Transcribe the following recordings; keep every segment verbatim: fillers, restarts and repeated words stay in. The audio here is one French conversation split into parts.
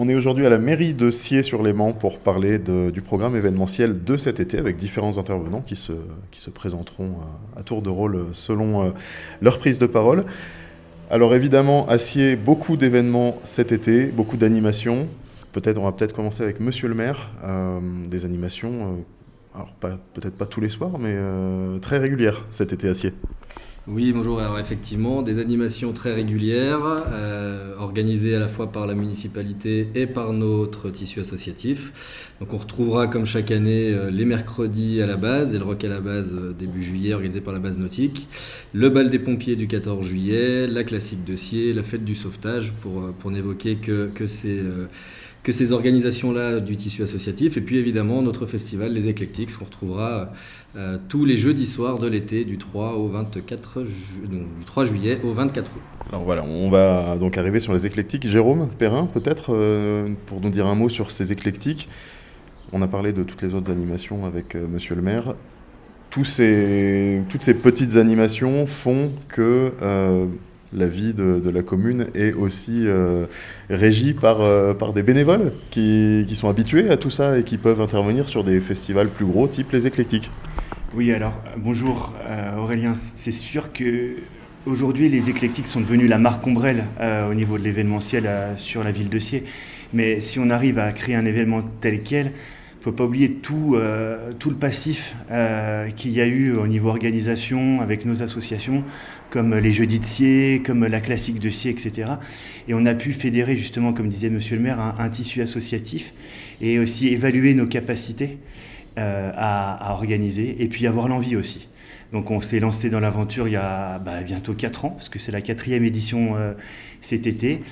On est aujourd'hui à la mairie de Siers-sur-Léman pour parler de, du programme événementiel de cet été avec différents intervenants qui se, qui se présenteront à, à tour de rôle selon euh, leur prise de parole. Alors évidemment, à Siers, beaucoup d'événements cet été, beaucoup d'animations. Peut-être, on va peut-être commencer avec Monsieur le maire, euh, des animations, euh, alors pas, peut-être pas tous les soirs, mais euh, très régulières cet été à Siers. Oui, bonjour. Alors effectivement, des animations très régulières, euh, organisées à la fois par la municipalité et par notre tissu associatif. Donc on retrouvera comme chaque année euh, les mercredis à la base et le rock à la base euh, début juillet organisé par la base nautique, le bal des pompiers du quatorze juillet, la classique de Siers, la fête du sauvetage pour, pour n'évoquer que, que ces... Euh, que ces organisations-là du tissu associatif, et puis évidemment notre festival Les Éclectiques, qu'on retrouvera euh, tous les jeudis soirs de l'été du trois au vingt-quatre ju- non, du trois juillet au vingt-quatre août. Alors voilà, on va donc arriver sur les éclectiques. Jérôme Perrin, peut-être, euh, pour nous dire un mot sur ces éclectiques. On a parlé de toutes les autres animations avec euh, Monsieur le maire. Tous ces, toutes ces petites animations font que euh, la vie de, de la commune est aussi euh, régie par, euh, par des bénévoles qui, qui sont habitués à tout ça et qui peuvent intervenir sur des festivals plus gros, type les éclectiques. Oui, alors, euh, bonjour euh, Aurélien. C'est sûr que aujourd'hui les éclectiques sont devenus la marque ombrelle euh, au niveau de l'événementiel euh, sur la ville de Siers. Mais si on arrive à créer un événement tel quel, il ne faut pas oublier tout, euh, tout le passif euh, qu'il y a eu au niveau organisation avec nos associations, comme les Jeudis de Siers, comme la Classique de Siers, et cetera. Et on a pu fédérer justement, comme disait Monsieur le maire, un, un tissu associatif et aussi évaluer nos capacités euh, à, à organiser et puis avoir l'envie aussi. Donc on s'est lancé dans l'aventure il y a bah, bientôt quatre ans, parce que c'est la quatrième édition euh, cet été.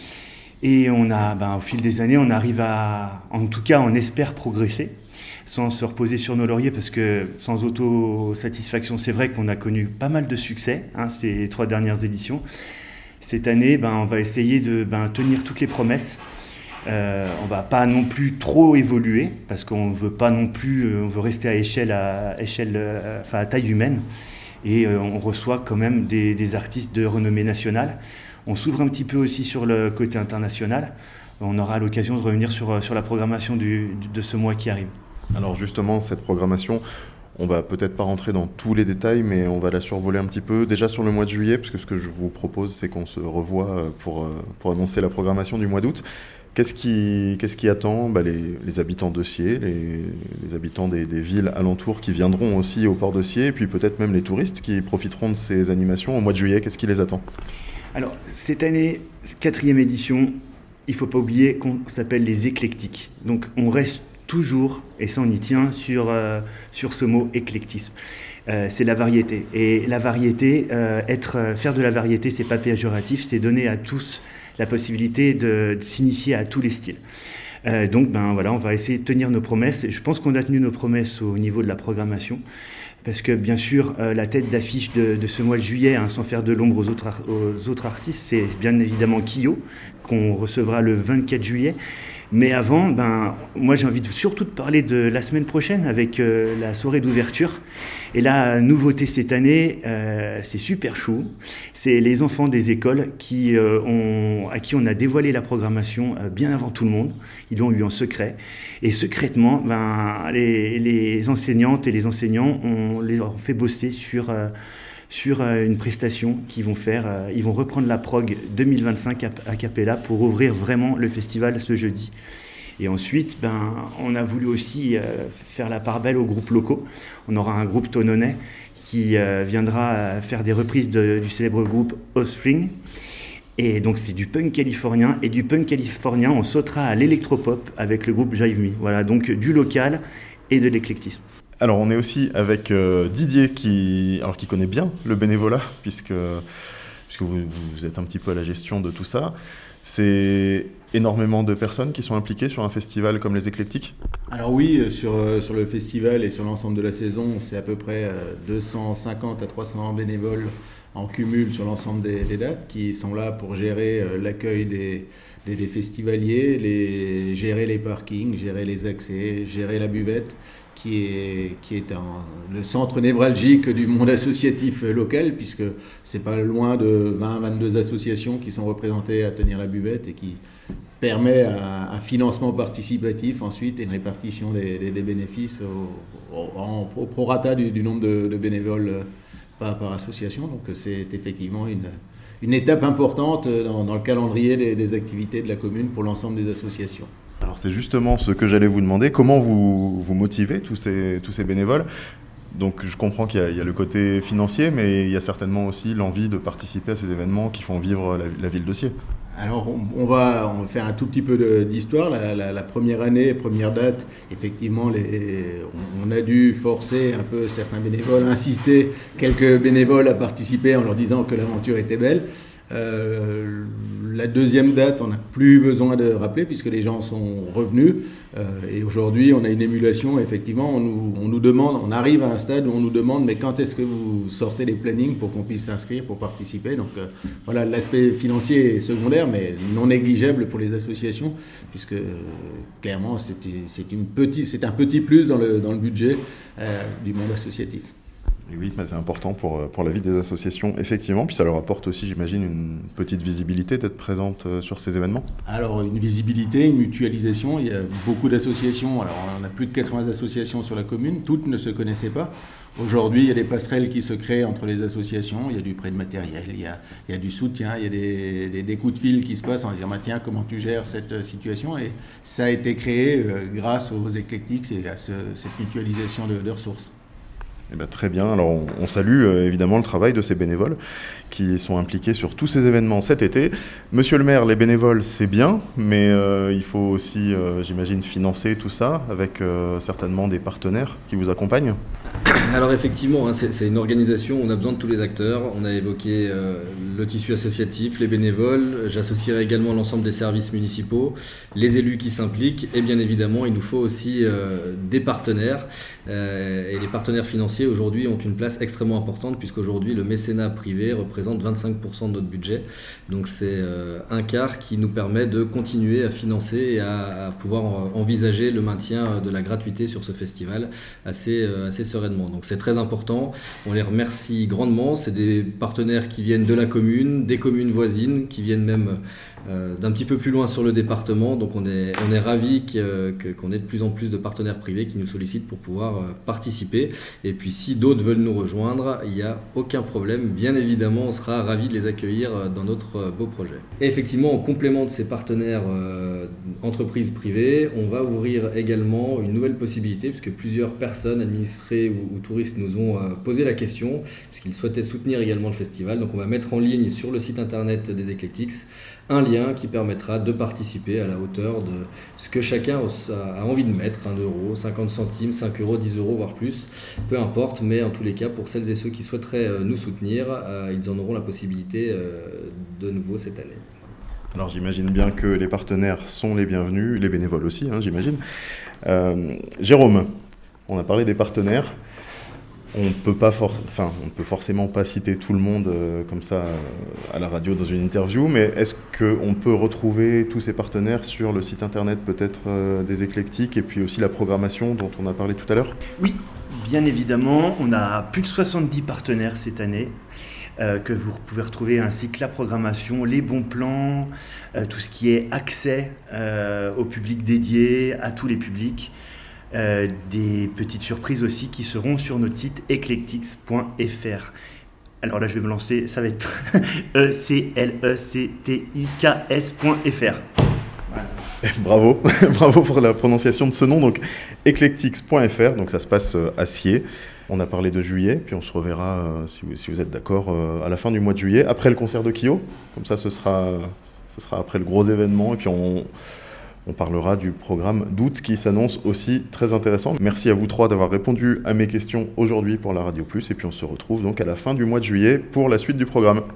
Et on a, ben, au fil des années, on arrive à, en tout cas, on espère progresser, sans se reposer sur nos lauriers, parce que sans autosatisfaction, c'est vrai qu'on a connu pas mal de succès, hein, ces trois dernières éditions. Cette année, ben, on va essayer de ben, tenir toutes les promesses. Euh, on va pas non plus trop évoluer, parce qu'on veut pas non plus, on veut rester à échelle, à échelle, euh, enfin à taille humaine. Et euh, on reçoit quand même des, des artistes de renommée nationale. On s'ouvre un petit peu aussi sur le côté international. On aura l'occasion de revenir sur, sur la programmation du, de ce mois qui arrive. Alors justement, cette programmation, on va peut-être pas rentrer dans tous les détails, mais on va la survoler un petit peu. Déjà sur le mois de juillet, parce que ce que je vous propose, c'est qu'on se revoie pour, pour annoncer la programmation du mois d'août. Qu'est-ce qui, qu'est-ce qui attend bah, les, les habitants de Siers, les, les habitants des, des villes alentours qui viendront aussi au port de Siers, et puis peut-être même les touristes qui profiteront de ces animations au mois de juillet. Qu'est-ce qui les attend ? Alors, cette année, quatrième édition, il ne faut pas oublier qu'on s'appelle les éclectiques. Donc, on reste toujours, et ça on y tient, sur, euh, sur ce mot éclectisme. Euh, c'est la variété. Et la variété, euh, être, euh, faire de la variété, c'est pas péjoratif, c'est donner à tous la possibilité de, de s'initier à tous les styles. Euh, donc, ben voilà, on va essayer de tenir nos promesses. Je pense qu'on a tenu nos promesses au niveau de la programmation. Parce que bien sûr, euh, la tête d'affiche de, de ce mois de juillet, hein, sans faire de l'ombre aux autres, ar- aux autres artistes, c'est bien évidemment Kyo, qu'on recevra le vingt-quatre juillet. Mais avant, ben, moi j'ai envie de, surtout de parler de la semaine prochaine avec euh, la soirée d'ouverture. Et la nouveauté cette année, euh, c'est super chou. C'est les enfants des écoles qui, euh, ont, à qui on a dévoilé la programmation euh, bien avant tout le monde. Ils l'ont eu en secret. Et secrètement, ben, les, les enseignantes et les enseignants, on les a fait bosser sur... Euh, sur euh, une prestation qu'ils vont faire. Euh, ils vont reprendre la prog deux mille vingt-cinq a, a cappella pour ouvrir vraiment le festival ce jeudi. Et ensuite, ben, on a voulu aussi euh, faire la part belle aux groupes locaux. On aura un groupe tononnais qui euh, viendra euh, faire des reprises de, du célèbre groupe Offspring. Et donc c'est du punk californien. Et du punk californien, on sautera à l'électropop avec le groupe Jive Me. Voilà, donc du local et de l'éclectisme. Alors on est aussi avec euh, Didier qui, alors, qui connaît bien le bénévolat puisque, puisque vous, vous êtes un petit peu à la gestion de tout ça. C'est énormément de personnes qui sont impliquées sur un festival comme les Éclectiques ? Alors oui, sur, sur le festival et sur l'ensemble de la saison, c'est à peu près deux cent cinquante à trois cents bénévoles en cumul sur l'ensemble des, des dates qui sont là pour gérer l'accueil des, des, des festivaliers, les, gérer les parkings, gérer les accès, gérer la buvette, qui est, qui est un, le centre névralgique du monde associatif local, puisque c'est pas loin de vingt à vingt-deux associations qui sont représentées à tenir la buvette et qui permet un, un financement participatif ensuite et une répartition des, des, des bénéfices au, au, au prorata du, du nombre de, de bénévoles par, par association. Donc c'est effectivement une, une étape importante dans, dans le calendrier des, des activités de la commune pour l'ensemble des associations. Alors c'est justement ce que j'allais vous demander, comment vous, vous motivez tous ces, tous ces bénévoles ? Donc je comprends qu'il y a, il y a le côté financier, mais il y a certainement aussi l'envie de participer à ces événements qui font vivre la, la ville de Sciez. Alors on, on, va, on va faire un tout petit peu de, d'histoire. La, la, la première année, première date, effectivement, les, on, on a dû forcer un peu certains bénévoles, insister quelques bénévoles à participer en leur disant que l'aventure était belle. Euh, la deuxième date, on n'a plus besoin de rappeler puisque les gens sont revenus euh, et aujourd'hui on a une émulation. Effectivement, on nous, on nous demande, on arrive à un stade où on nous demande mais quand est-ce que vous sortez les plannings pour qu'on puisse s'inscrire, pour participer. Donc euh, voilà, l'aspect financier est secondaire mais non négligeable pour les associations puisque euh, clairement c'était, c'est, une petite, c'est un petit plus dans le, dans le budget euh, du monde associatif. Et oui, bah c'est important pour, pour la vie des associations, effectivement. Puis ça leur apporte aussi, j'imagine, une petite visibilité d'être présente sur ces événements. Alors, une visibilité, une mutualisation. Il y a beaucoup d'associations. Alors, on a plus de quatre-vingts associations sur la commune. Toutes ne se connaissaient pas. Aujourd'hui, il y a des passerelles qui se créent entre les associations. Il y a du prêt de matériel, il y a, il y a du soutien, il y a des, des, des coups de fil qui se passent en disant bah, « Tiens, comment tu gères cette situation ?» Et ça a été créé euh, grâce aux éclectiques et à ce, cette mutualisation de, de ressources. Eh bien, très bien. Alors, on, on salue euh, évidemment le travail de ces bénévoles qui sont impliqués sur tous ces événements cet été. Monsieur le maire, les bénévoles, c'est bien, mais euh, il faut aussi, euh, j'imagine, financer tout ça avec euh, certainement des partenaires qui vous accompagnent. Alors effectivement, hein, c'est, c'est une organisation, on a besoin de tous les acteurs. On a évoqué euh, le tissu associatif, les bénévoles. J'associerai également l'ensemble des services municipaux, les élus qui s'impliquent. Et bien évidemment, il nous faut aussi euh, des partenaires. Euh, et les partenaires financiers aujourd'hui ont une place extrêmement importante puisqu'aujourd'hui le mécénat privé représente vingt-cinq pour cent de notre budget. Donc c'est euh, un quart qui nous permet de continuer à financer et à, à pouvoir envisager le maintien de la gratuité sur ce festival assez, euh, assez sereinement. Donc c'est très important, on les remercie grandement. C'est des partenaires qui viennent de la commune, des communes voisines, qui viennent même euh, d'un petit peu plus loin sur le département. Donc on est, on est ravis que, que, qu'on ait de plus en plus de partenaires privés qui nous sollicitent pour pouvoir euh, participer. Et puis si d'autres veulent nous rejoindre, il n'y a aucun problème. Bien évidemment, on sera ravis de les accueillir dans notre beau projet. Et effectivement, en complément de ces partenaires euh, entreprises privées, on va ouvrir également une nouvelle possibilité puisque plusieurs personnes administrées ou, ou touristes nous ont euh, posé la question puisqu'ils souhaitaient soutenir également le festival. Donc on va mettre en ligne sur le site internet des Eclectics un lien qui permettra de participer à la hauteur de ce que chacun a envie de mettre, un euro, cinquante centimes, cinq euros, dix euros, voire plus, peu importe, mais en tous les cas, pour celles et ceux qui souhaiteraient nous soutenir, ils en auront la possibilité de nouveau cette année. Alors j'imagine bien que les partenaires sont les bienvenus, les bénévoles aussi, hein, j'imagine. Euh, Jérôme, on a parlé des partenaires. On peut pas for- enfin, on peut forcément pas citer tout le monde euh, comme ça euh, à la radio dans une interview, mais est-ce qu'on peut retrouver tous ces partenaires sur le site internet peut-être euh, des Eclectics et puis aussi la programmation dont on a parlé tout à l'heure ? Oui, bien évidemment, on a plus de soixante-dix partenaires cette année euh, que vous pouvez retrouver, ainsi que la programmation, les bons plans, euh, tout ce qui est accès euh, au public dédié, à tous les publics. Euh, des petites surprises aussi qui seront sur notre site eclectics point f r. Alors là, je vais me lancer, ça va être e c l e c t i k s point f r. Voilà. Bravo, bravo pour la prononciation de ce nom. Donc eclectics point f r, donc ça se passe à Sciez. On a parlé de juillet, puis on se reverra, euh, si, vous, si vous êtes d'accord, euh, à la fin du mois de juillet, après le concert de Kyo. Comme ça, ce sera, ce sera après le gros événement, et puis on... On parlera du programme d'août qui s'annonce aussi très intéressant. Merci à vous trois d'avoir répondu à mes questions aujourd'hui pour la Radio Plus. Et puis on se retrouve donc à la fin du mois de juillet pour la suite du programme.